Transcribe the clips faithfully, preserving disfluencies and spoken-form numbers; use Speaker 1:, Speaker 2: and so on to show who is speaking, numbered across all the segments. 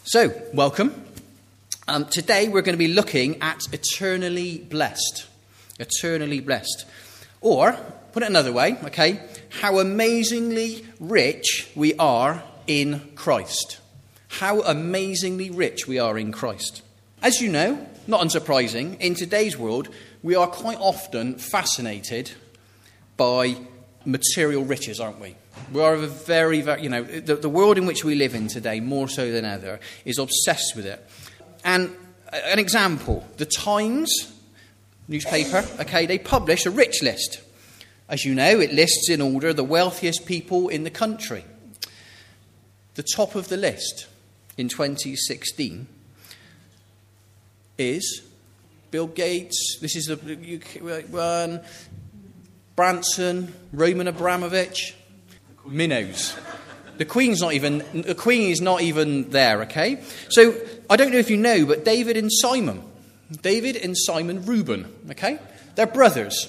Speaker 1: So, welcome. Um, today we're going to be looking at eternally blessed. Eternally blessed. Or, put it another way, okay, how amazingly rich we are in Christ. How amazingly rich we are in Christ. As you know, not unsurprising, in today's world, we are quite often fascinated by material riches, aren't we? We are a very, very, you know, the, the world in which we live in today, more so than ever, is obsessed with it. And an example, the Times newspaper, okay, they publish a rich list. As you know, it lists in order the wealthiest people in the country. The top of the list in twenty sixteen is Bill Gates, this is the U K one, Branson, Roman Abramovich, minnows. The Queen's not even, the Queen is not even there, okay? So, I don't know if you know, but David and Simon, David and Simon Reuben, okay? They're brothers.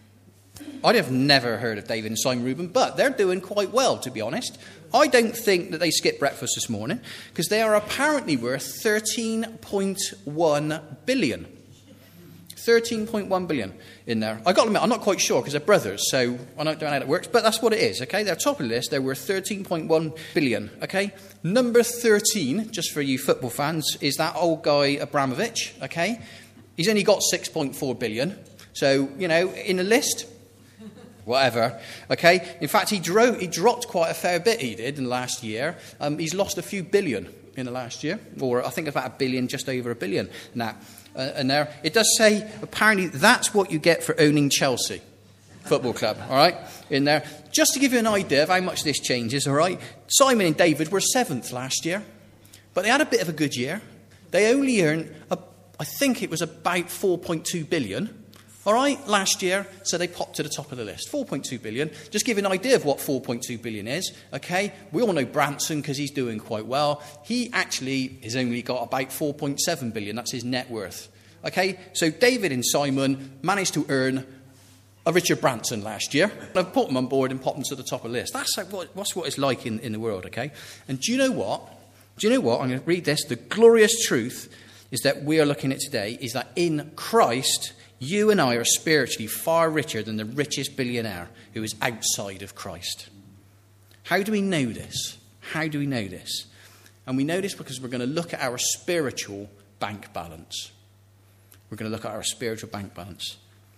Speaker 1: I'd have never heard of David and Simon Reuben, but they're doing quite well, to be honest. I don't think that they skipped breakfast this morning, because they are apparently worth thirteen point one billion. thirteen point one billion in there. I got to admit, I'm not quite sure because they're brothers, so I don't know how that works, but that's what it is, okay? They're top of the list. They're worth thirteen point one billion, okay? Number thirteen, just for you football fans, is that old guy Abramovich, okay? He's only got six point four billion. So, you know, in the list, whatever, okay? In fact, he, dro- he dropped quite a fair bit, he did, in the last year. Um, he's lost a few billion in the last year, or I think about a billion, just over a billion now. Uh, and there, it does say, apparently, that's what you get for owning Chelsea Football Club, all right, in there. Just to give you an idea of how much this changes, all right, Simon and David were seventh last year, but they had a bit of a good year. They only earned, a, I think it was about four point two billion, all right, last year, so they popped to the top of the list. four point two billion. Just give you an idea of what four point two billion is, okay? We all know Branson because he's doing quite well. He actually has only got about four point seven billion. That's his net worth, okay? So David and Simon managed to earn a Richard Branson last year. I've put them on board and popped them to the top of the list. That's like what, what's what it's like in, in the world, okay? And do you know what? Do you know what? I'm going to read this. The glorious truth is that we are looking at today is that in Christ, you and I are spiritually far richer than the richest billionaire who is outside of Christ. How do we know this? How do we know this? And we know this because we're going to look at our spiritual bank balance. We're going to look at our spiritual bank balance.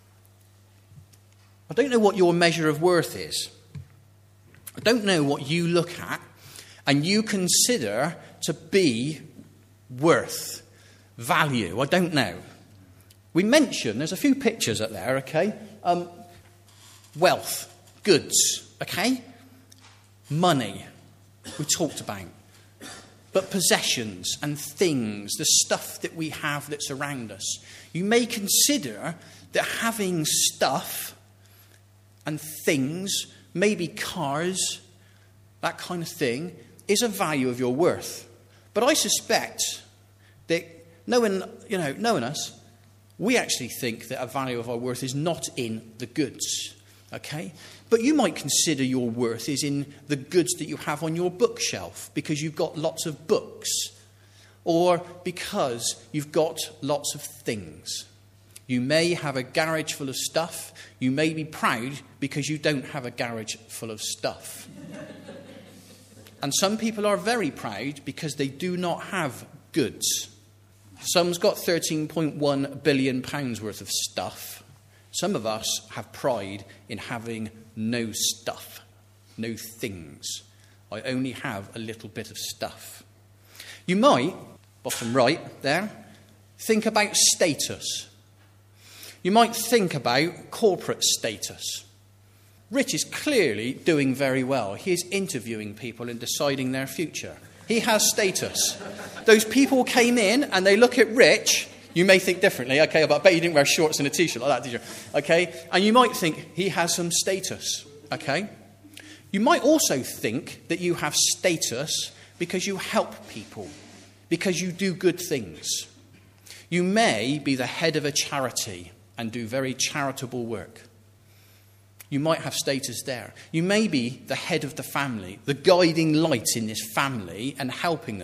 Speaker 1: I don't know what your measure of worth is. I don't know what you look at and you consider to be worth, value. I don't know. We mentioned, there's a few pictures up there, okay? Um, wealth, goods, okay? Money, we talked about. But possessions and things, the stuff that we have that's around us. You may consider that having stuff and things, maybe cars, that kind of thing, is a value of your worth. But I suspect that knowing, you know, knowing us, we actually think that a value of our worth is not in the goods, okay? But you might consider your worth is in the goods that you have on your bookshelf because you've got lots of books or because you've got lots of things. You may have a garage full of stuff. You may be proud because you don't have a garage full of stuff. And some people are very proud because they do not have goods. Some's got thirteen point one billion pounds worth of stuff. Some of us have pride in having no stuff, no things. I only have a little bit of stuff. You might, bottom right there, think about status. You might think about corporate status. Rich is clearly doing very well. He is interviewing people and deciding their future. He has status. Those people came in and they look at Rich. You may think differently, okay, but I bet you didn't wear shorts and a t-shirt like that, did you? Okay, and you might think he has some status, okay? You might also think that you have status because you help people, because you do good things. You may be the head of a charity and do very charitable work. You might have status there. You may be the head of the family, the guiding light in this family and helping them.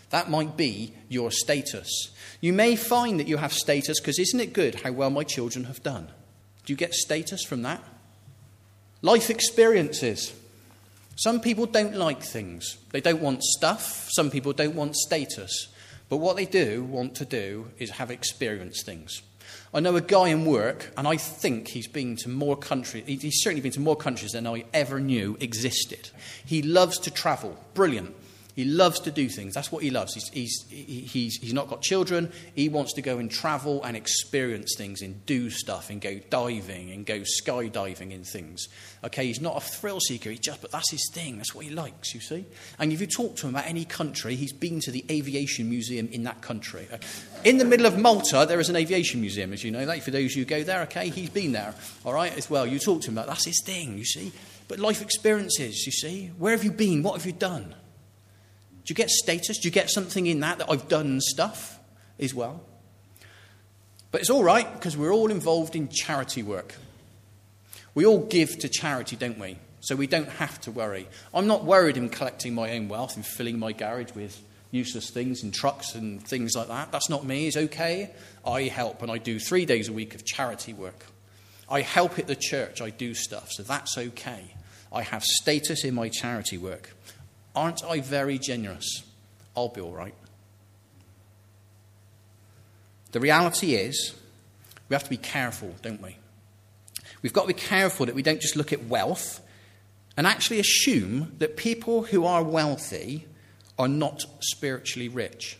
Speaker 1: That might be your status. You may find that you have status because isn't it good how well my children have done? Do you get status from that? Life experiences. Some people don't like things. They don't want stuff. Some people don't want status. But what they do want to do is have experienced things. I know a guy in work, and I think he's been to more countries. He's certainly been to more countries than I ever knew existed. He loves to travel. Brilliant. He loves to do things. That's what he loves. He's, he's, he's, he's not got children. He wants to go and travel and experience things and do stuff and go diving and go skydiving and things. Okay, he's not a thrill seeker. He just, but that's his thing. That's what he likes, you see. And if you talk to him about any country, he's been to the aviation museum in that country. In the middle of Malta, there is an aviation museum, as you know that. For those who go there, okay, he's been there. All right, as well. You talk to him about that's his thing, you see. But life experiences, you see. Where have you been? What have you done? Do you get status? Do you get something in that that I've done stuff as well? But it's all right because we're all involved in charity work. We all give to charity, don't we? So we don't have to worry. I'm not worried in collecting my own wealth and filling my garage with useless things and trucks and things like that. That's not me. It's okay. I help and I do three days a week of charity work. I help at the church. I do stuff. So that's okay. I have status in my charity work. Aren't I very generous? I'll be all right. The reality is, we have to be careful, don't we? We've got to be careful that we don't just look at wealth and actually assume that people who are wealthy are not spiritually rich.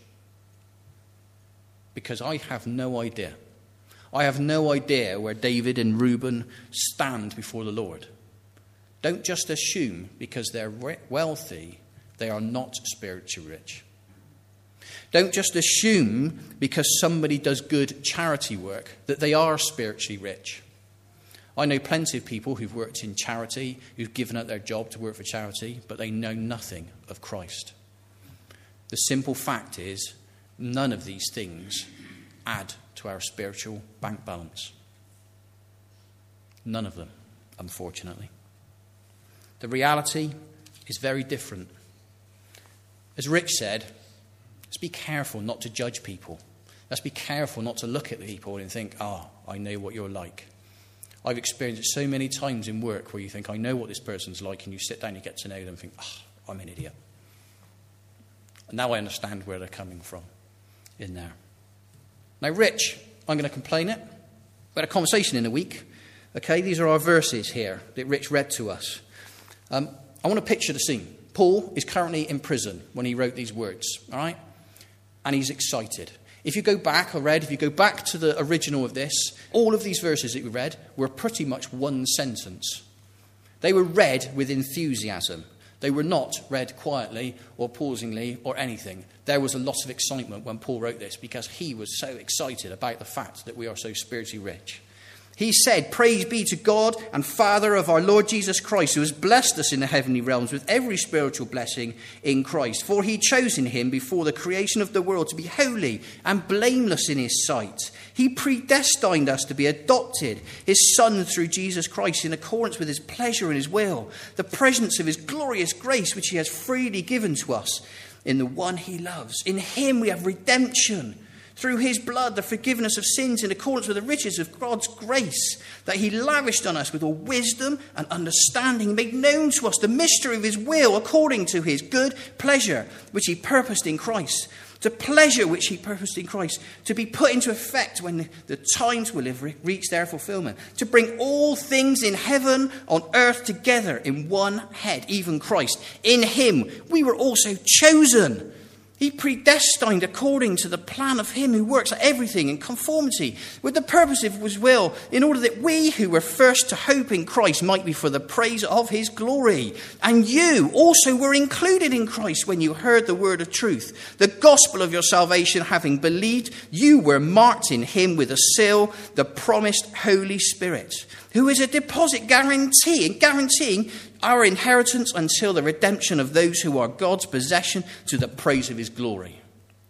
Speaker 1: Because I have no idea. I have no idea where David and Reuben stand before the Lord. Don't just assume because they're wealthy they are not spiritually rich. Don't just assume because somebody does good charity work that they are spiritually rich. I know plenty of people who've worked in charity, who've given up their job to work for charity, but they know nothing of Christ. The simple fact is, none of these things add to our spiritual bank balance. None of them, unfortunately. The reality is very different. As Rich said, let's be careful not to judge people. Let's be careful not to look at people and think, ah, oh, I know what you're like. I've experienced it so many times in work where you think, I know what this person's like, and you sit down and you get to know them and think, ah, oh, I'm an idiot. And now I understand where they're coming from in there. Now, Rich, I'm going to complain it. We had a conversation in a week. Okay, these are our verses here that Rich read to us. Um, I want to picture the scene. Paul is currently in prison when he wrote these words, all right? And he's excited. If you go back, I read, if you go back to the original of this, all of these verses that we read were pretty much one sentence. They were read with enthusiasm. They were not read quietly or pausingly or anything. There was a lot of excitement when Paul wrote this because he was so excited about the fact that we are so spiritually rich. He said, praise be to God and Father of our Lord Jesus Christ, who has blessed us in the heavenly realms with every spiritual blessing in Christ. For he chose in him before the creation of the world to be holy and blameless in his sight. He predestined us to be adopted, his Son through Jesus Christ, in accordance with his pleasure and his will, the presence of his glorious grace, which he has freely given to us in the one he loves. In him we have redemption, through his blood, the forgiveness of sins in accordance with the riches of God's grace that he lavished on us with all wisdom and understanding, made known to us the mystery of his will according to his good pleasure, which he purposed in Christ. The pleasure which he purposed in Christ to be put into effect when the times will have reached their fulfillment. To bring all things in heaven on earth together in one head, even Christ. In him we were also chosen. He predestined according to the plan of him who works at everything in conformity with the purpose of his will, in order that we who were first to hope in Christ might be for the praise of his glory. And you also were included in Christ when you heard the word of truth, the gospel of your salvation. Having believed, you were marked in him with a seal, the promised Holy Spirit, who is a deposit guaranteeing, guaranteeing our inheritance until the redemption of those who are God's possession, to the praise of his glory.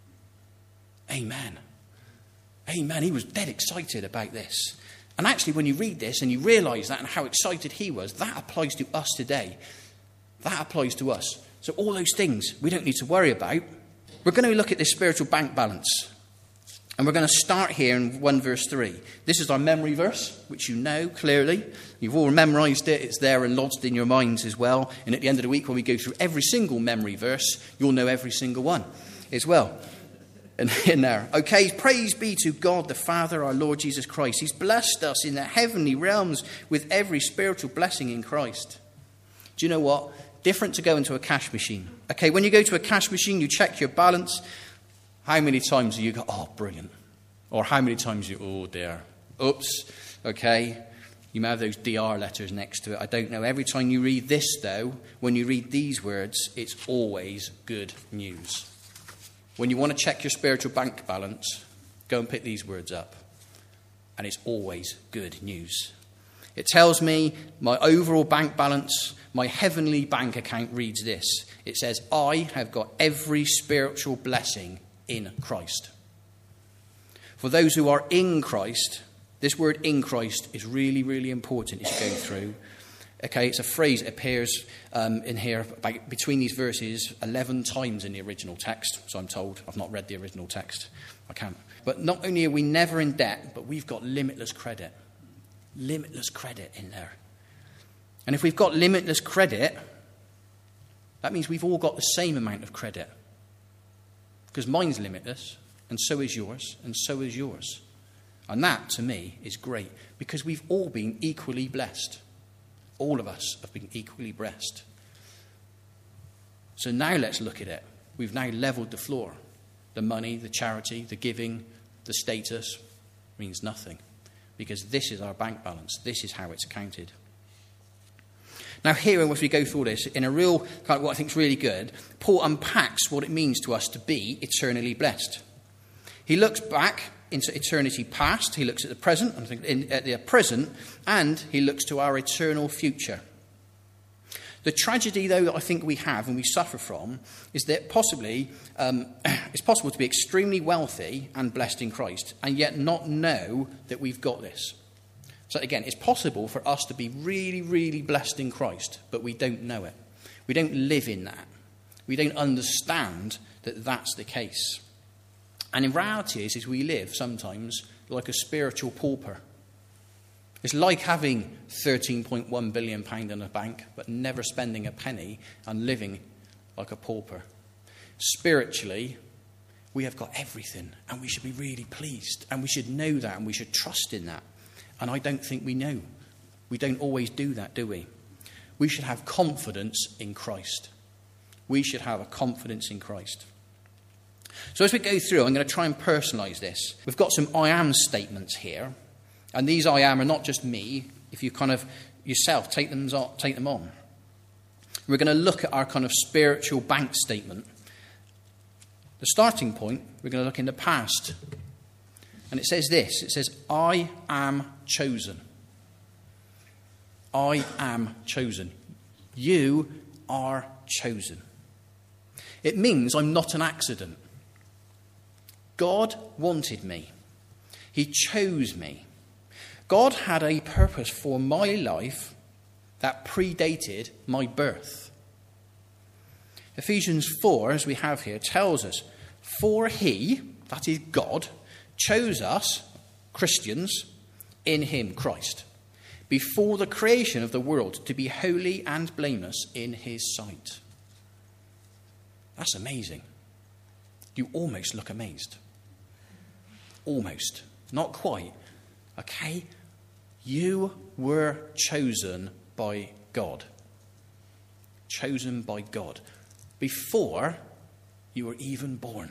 Speaker 1: Amen. Amen. He was dead excited about this. And actually, when you read this and you realise that and how excited he was, that applies to us today. That applies to us. So all those things we don't need to worry about. We're going to look at this spiritual bank balance. And we're going to start here in one verse three. This is our memory verse, which you know clearly. You've all memorised it. It's there and lodged in your minds as well. And at the end of the week, when we go through every single memory verse, you'll know every single one as well. And in there. Okay, praise be to God the Father, our Lord Jesus Christ. He's blessed us in the heavenly realms with every spiritual blessing in Christ. Do you know what? Different to go into a cash machine. Okay, when you go to a cash machine, you check your balance. How many times do you go, oh, brilliant? Or how many times you, oh, dear. Oops. Okay. You may have those D R letters next to it. I don't know. Every time you read this, though, when you read these words, it's always good news. When you want to check your spiritual bank balance, go and pick these words up. And it's always good news. It tells me my overall bank balance, my heavenly bank account reads this. It says, I have got every spiritual blessing in Christ. For those who are in Christ, this word in Christ is really, really important as you go through. Okay, it's a phrase that appears um, in here about, between these verses eleven times in the original text, so I'm told. I've not read the original text. I can't. But not only are we never in debt, but we've got limitless credit. Limitless credit in there. And if we've got limitless credit, that means we've all got the same amount of credit. Because mine's limitless, and so is yours, and so is yours. And that, to me, is great, because we've all been equally blessed. All of us have been equally blessed. So now let's look at it. We've now levelled the floor. The money, the charity, the giving, the status means nothing, because this is our bank balance. This is how it's counted. Now here, as we go through this, in a real, kind of what I think is really good, Paul unpacks what it means to us to be eternally blessed. He looks back into eternity past, he looks at the present, I think in, at the present, and he looks to our eternal future. The tragedy, though, that I think we have and we suffer from is that possibly um, it's possible to be extremely wealthy and blessed in Christ and yet not know that we've got this. So again, it's possible for us to be really, really blessed in Christ, but we don't know it. We don't live in that. We don't understand that that's the case. And in reality is, is we live sometimes like a spiritual pauper. It's like having thirteen point one billion pounds in a bank, but never spending a penny and living like a pauper. Spiritually, we have got everything, and we should be really pleased, and we should know that, and we should trust in that. And I don't think we know. We don't always do that, do we? We should have confidence in Christ. We should have a confidence in Christ. So as we go through, I'm going to try and personalise this. We've got some I am statements here. And these I am are not just me. If you kind of yourself take them, take them on. We're going to look at our kind of spiritual bank statement. The starting point, we're going to look in the past. And it says this. It says, I am chosen. I am chosen. You are chosen. It means I'm not an accident. God wanted me. He chose me. God had a purpose for my life that predated my birth. Ephesians four, as we have here, tells us, for he, that is God, chose us, Christians, in him, Christ, before the creation of the world to be holy and blameless in his sight. That's amazing. You almost look amazed. Almost. Not quite. Okay? You were chosen by God. Chosen by God. Before you were even born.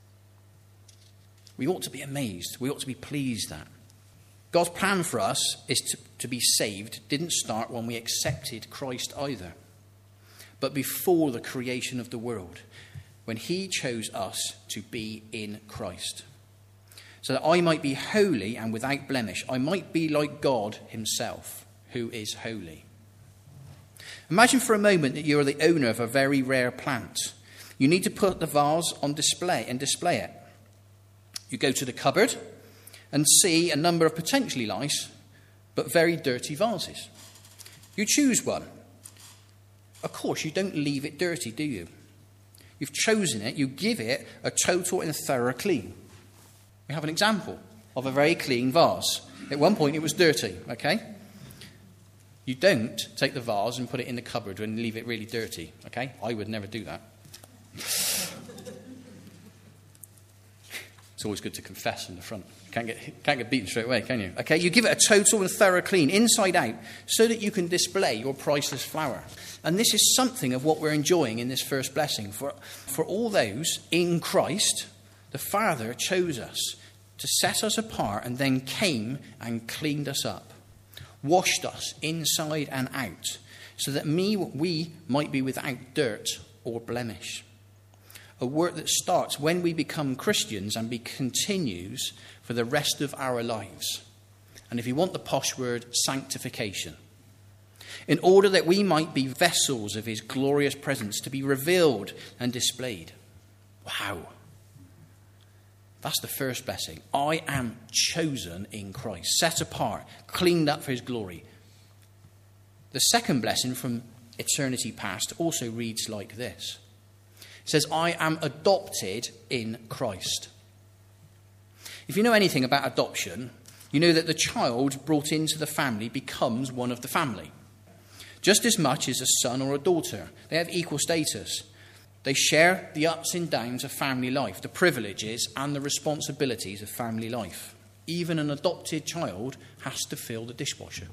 Speaker 1: We ought to be amazed. We ought to be pleased that. God's plan for us is to, to be saved didn't start when we accepted Christ either, but before the creation of the world, when he chose us to be in Christ. So that I might be holy and without blemish. I might be like God himself, who is holy. Imagine for a moment that you are the owner of a very rare plant. You need to put the vase on display and display it. You go to the cupboard and see a number of potentially nice but very dirty vases. You choose one. Of course, you don't leave it dirty, do you? you've chosen it, you give it a total and thorough clean. We have an example of a very clean vase. At one point it was dirty, okay? You don't take the vase and put it in the cupboard and leave it really dirty, okay? I would never do that. It's always good to confess in the front. Can't get, can't get beaten straight away, can you? Okay, you give it a total and thorough clean, inside out, so that you can display your priceless flower. And this is something of what we're enjoying in this first blessing. For, for all those in Christ, the Father chose us to set us apart and then came and cleaned us up, washed us inside and out, so that me, we might be without dirt or blemish. A work that starts when we become Christians and be continues for the rest of our lives. And if you want the posh word, sanctification. In order that we might be vessels of his glorious presence to be revealed and displayed. Wow. That's the first blessing. I am chosen in Christ, set apart, cleaned up for his glory. The second blessing from eternity past also reads like this. It says, I am adopted in Christ. If you know anything about adoption, you know that the child brought into the family becomes one of the family. Just as much as a son or a daughter. They have equal status. They share the ups and downs of family life, the privileges and the responsibilities of family life. Even an adopted child has to fill the dishwasher.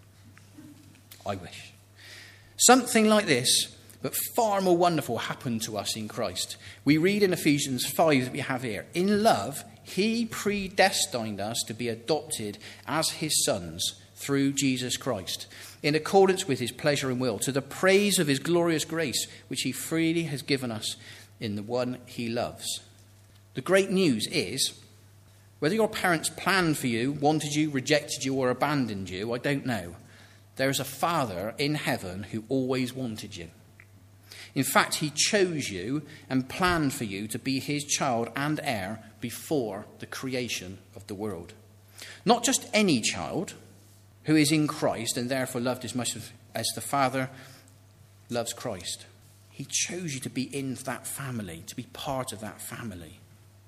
Speaker 1: I wish. Something like this, but far more wonderful, happened to us in Christ. We read in Ephesians five that we have here. In love, he predestined us to be adopted as his sons through Jesus Christ, in accordance with his pleasure and will, to the praise of his glorious grace, which he freely has given us in the one he loves. The great news is, whether your parents planned for you, wanted you, rejected you, or abandoned you, I don't know. There is a Father in heaven who always wanted you. In fact, he chose you and planned for you to be his child and heir before the creation of the world. Not just any child who is in Christ and therefore loved as much as the Father loves Christ. He chose you to be in that family, to be part of that family.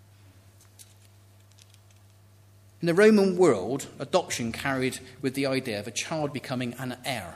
Speaker 1: In the Roman world, adoption carried with the idea of a child becoming an heir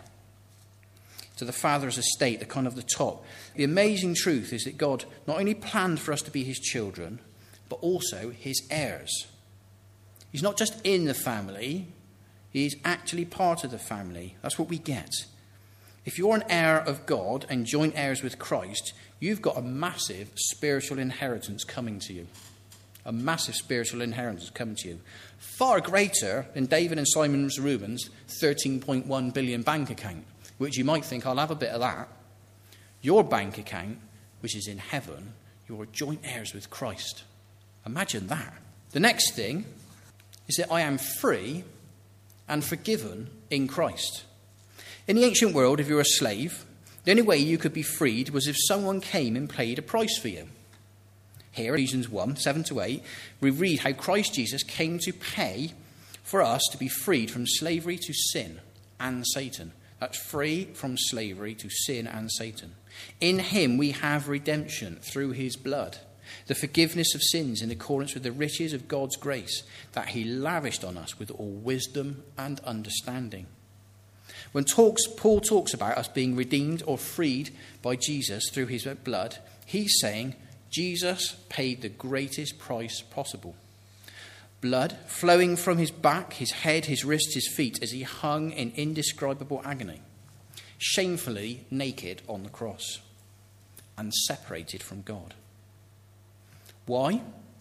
Speaker 1: to the father's estate, the kind of the top. The amazing truth is that God not only planned for us to be his children, but also his heirs. He's not just in the family, he is actually part of the family. That's what we get. If you're an heir of God and joint heirs with Christ, you've got a massive spiritual inheritance coming to you. A massive spiritual inheritance coming to you. Far greater than David and Simon Reuben's thirteen point one billion bank account, which you might think, I'll have a bit of that. Your bank account, which is in heaven, you're joint heirs with Christ. Imagine that. The next thing is that I am free and forgiven in Christ. In the ancient world, if you're a slave, the only way you could be freed was if someone came and paid a price for you. Here, Ephesians one, seven to eight, we read how Christ Jesus came to pay for us to be freed from slavery to sin and Satan. That's free from slavery to sin and Satan. In him we have redemption through his blood, the forgiveness of sins in accordance with the riches of God's grace that he lavished on us with all wisdom and understanding. When talks, Paul talks about us being redeemed or freed by Jesus through his blood, he's saying Jesus paid the greatest price possible. Blood flowing from his back, his head, his wrists, his feet as he hung in indescribable agony, shamefully naked on the cross and separated from God. Why?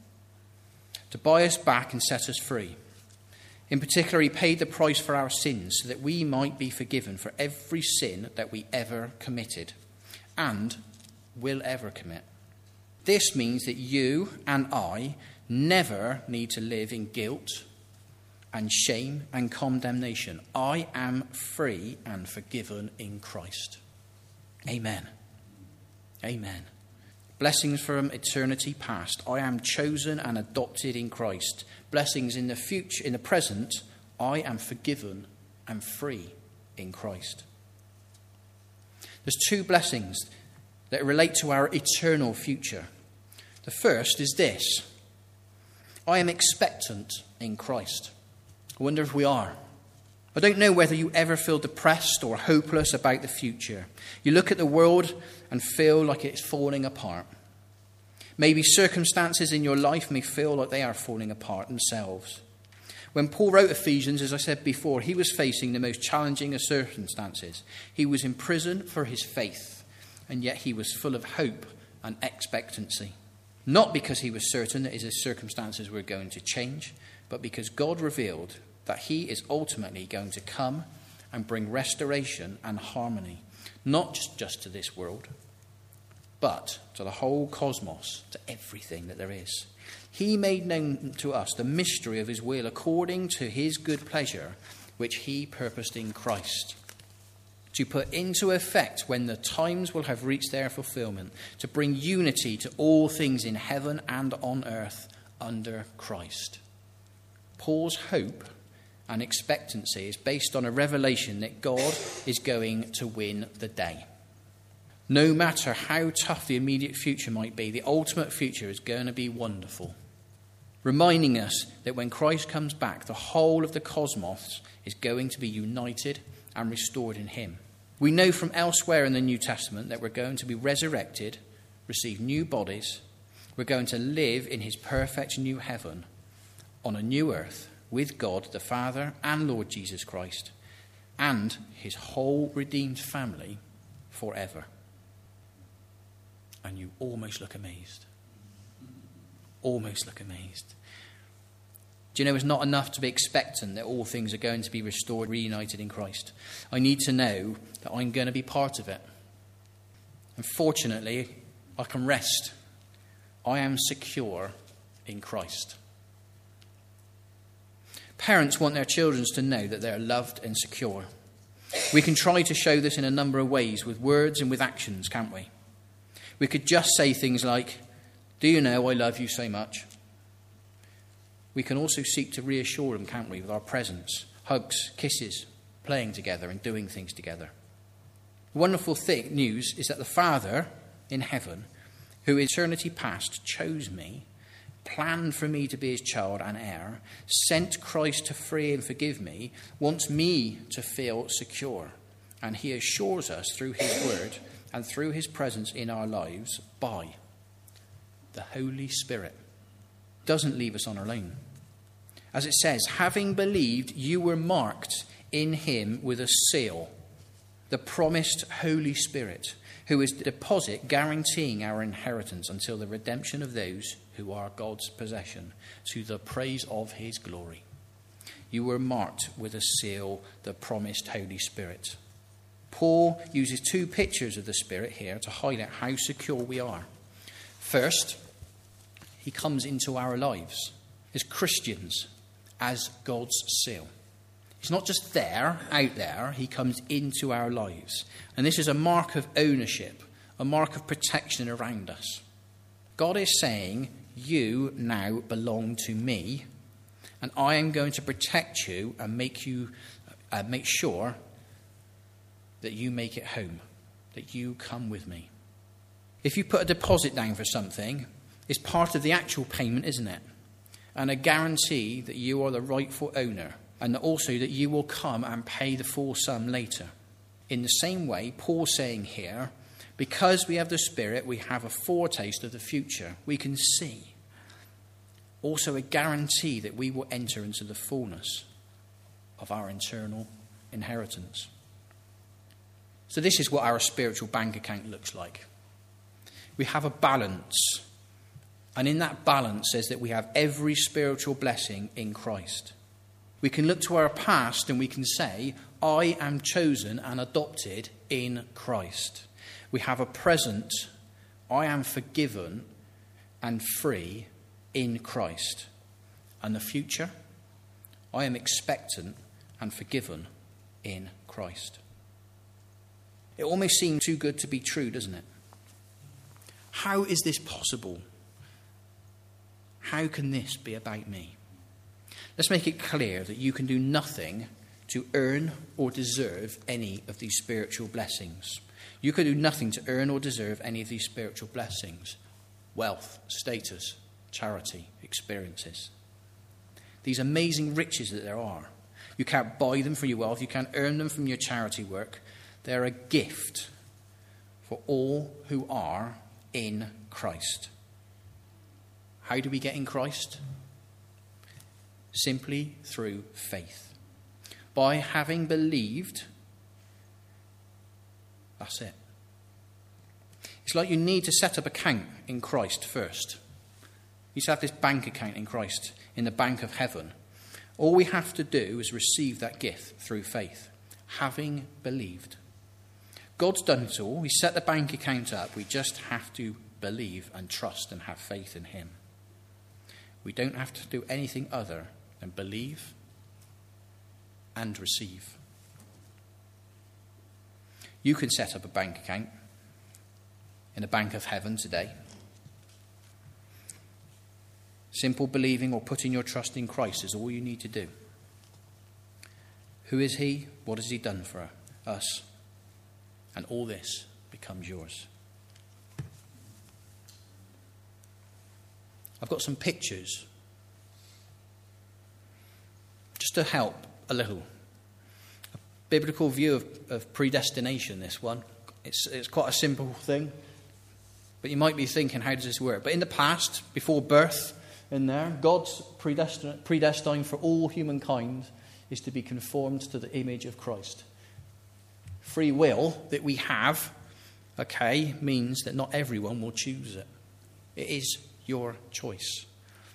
Speaker 1: To buy us back and set us free. In particular, he paid the price for our sins so that we might be forgiven for every sin that we ever committed and will ever commit. This means that you and I never need to live in guilt and shame and condemnation. I am free and forgiven in Christ. Amen. Amen. Blessings from eternity past. I am chosen and adopted in Christ. Blessings in the future, in the present. I am forgiven and free in Christ. There's two blessings that relate to our eternal future. The first is this: I am expectant in Christ. I wonder if we are. I don't know whether you ever feel depressed or hopeless about the future. You look at the world and feel like it's falling apart. Maybe circumstances in your life may feel like they are falling apart themselves. When Paul wrote Ephesians, as I said before, he was facing the most challenging of circumstances. He was in prison for his faith, and yet he was full of hope and expectancy. Not because he was certain that his circumstances were going to change, but because God revealed that he is ultimately going to come and bring restoration and harmony, not just, just to this world, but to the whole cosmos, to everything that there is. He made known to us the mystery of his will according to his good pleasure, which he purposed in Christ, to put into effect when the times will have reached their fulfillment, to bring unity to all things in heaven and on earth under Christ. Paul's hope and expectancy is based on a revelation that God is going to win the day. No matter how tough the immediate future might be, the ultimate future is going to be wonderful, reminding us that when Christ comes back, the whole of the cosmos is going to be united and restored in him. We know from elsewhere in the New Testament that we're going to be resurrected, receive new bodies. We're going to live in his perfect new heaven on a new earth with God the Father and Lord Jesus Christ and his whole redeemed family forever. And you almost look amazed. Almost look amazed. Do you know it's not enough to be expectant that all things are going to be restored, reunited in Christ? I need to know that I'm going to be part of it. And fortunately, I can rest. I am secure in Christ. Parents want their children to know that they are loved and secure. We can try to show this in a number of ways, with words and with actions, can't we? We could just say things like, "Do you know I love you so much?" We can also seek to reassure them, can't we, with our presence, hugs, kisses, playing together and doing things together. The wonderful thing, news is that the Father in heaven, who eternity past chose me, planned for me to be his child and heir, sent Christ to free and forgive me, wants me to feel secure. And he assures us through his word and through his presence in our lives by the Holy Spirit. Doesn't leave us on our own. As it says, having believed, you were marked in him with a seal, the promised Holy Spirit, who is the deposit guaranteeing our inheritance until the redemption of those who are God's possession, to the praise of his glory. You were marked with a seal, the promised Holy Spirit. Paul uses two pictures of the Spirit here to highlight how secure we are. First, he comes into our lives as Christians, as God's seal. He's not just there, out there, he comes into our lives. And this is a mark of ownership, a mark of protection around us. God is saying, you now belong to me, and I am going to protect you and make you uh, make sure that you make it home, that you come with me. If you put a deposit down for something, it's part of the actual payment, isn't it? And a guarantee that you are the rightful owner, and also that you will come and pay the full sum later. In the same way, Paul's saying here, because we have the Spirit, we have a foretaste of the future. We can see. Also a guarantee that we will enter into the fullness of our eternal inheritance. So this is what our spiritual bank account looks like. We have a balance. And in that balance says that we have every spiritual blessing in Christ. We can look to our past and we can say, I am chosen and adopted in Christ. We have a present, I am forgiven and free in Christ. And the future, I am expectant and forgiven in Christ. It almost seems too good to be true, doesn't it? How is this possible? How can this be about me? Let's make it clear that you can do nothing to earn or deserve any of these spiritual blessings. You could do nothing to earn or deserve any of these spiritual blessings: wealth, status, charity, experiences. These amazing riches that there are. You can't buy them from your wealth. You can't earn them from your charity work. They're a gift for all who are in Christ. How do we get in Christ? Simply through faith. By having believed, that's it. It's like you need to set up an account in Christ first. You have this bank account in Christ, in the bank of heaven. All we have to do is receive that gift through faith, having believed. God's done it all. He set the bank account up. We just have to believe and trust and have faith in him. We don't have to do anything other than believe and receive. You can set up a bank account in the bank of heaven today. Simple believing or putting your trust in Christ is all you need to do. Who is he? What has he done for us? And all this becomes yours. I've got some pictures just to help a little. A biblical view of, of predestination, this one. It's, it's quite a simple thing. But you might be thinking, how does this work? But in the past, before birth, in there, God's predestined, predestined for all humankind is to be conformed to the image of Christ. Free will that we have, okay, means that not everyone will choose it. It is your choice.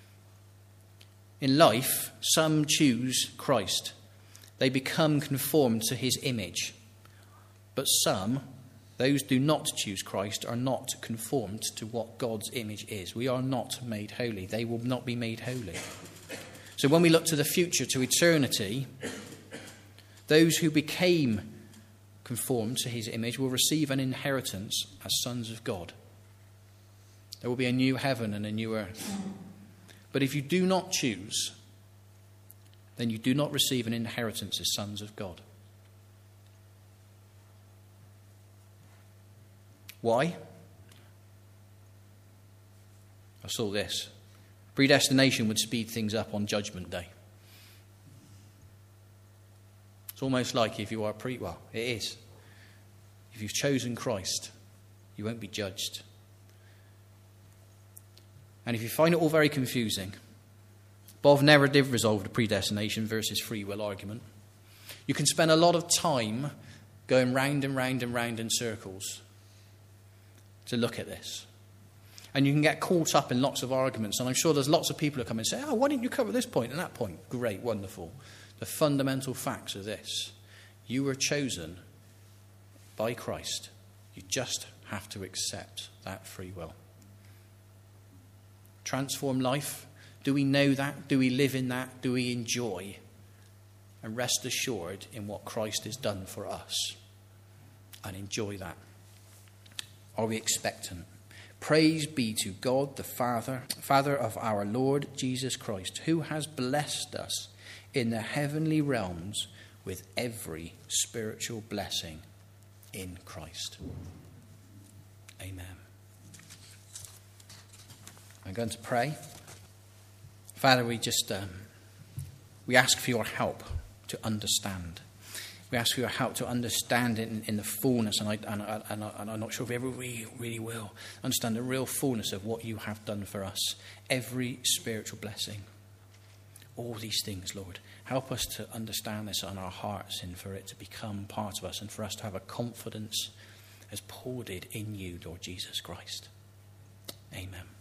Speaker 1: In life, some choose Christ. They become conformed to his image. But some, those who do not choose Christ, are not conformed to what God's image is. We are not made holy. They will not be made holy. So when we look to the future, to eternity, those who became conformed to his image will receive an inheritance as sons of God. There will be a new heaven and a new earth. But if you do not choose, then you do not receive an inheritance as sons of God. Why? I saw this. Predestination would speed things up on Judgment Day. It's almost like if you are pre... Well, it is. If you've chosen Christ, you won't be judged. And if you find it all very confusing, Bob never did resolve the predestination versus free will argument. You can spend a lot of time going round and round and round in circles to look at this. And you can get caught up in lots of arguments. And I'm sure there's lots of people who come and say, oh, why didn't you cover this point and that point? Great, wonderful. The fundamental facts are this. You were chosen by Christ. You just have to accept that free will. Transform life. Do we know that? Do we live in that? Do we enjoy? And rest assured in what Christ has done for us. And enjoy that. Are we expectant? Praise be to God the Father, Father of our Lord Jesus Christ, who has blessed us in the heavenly realms with every spiritual blessing in Christ. Amen. I'm going to pray. Father, we just um, we ask for your help to understand. We ask for your help to understand it in, in the fullness, and, I, and, I, and, I, and I'm not sure if we ever really, really will understand the real fullness of what you have done for us. Every spiritual blessing. All these things, Lord. Help us to understand this on our hearts and for it to become part of us and for us to have a confidence as Paul did in you, Lord Jesus Christ. Amen.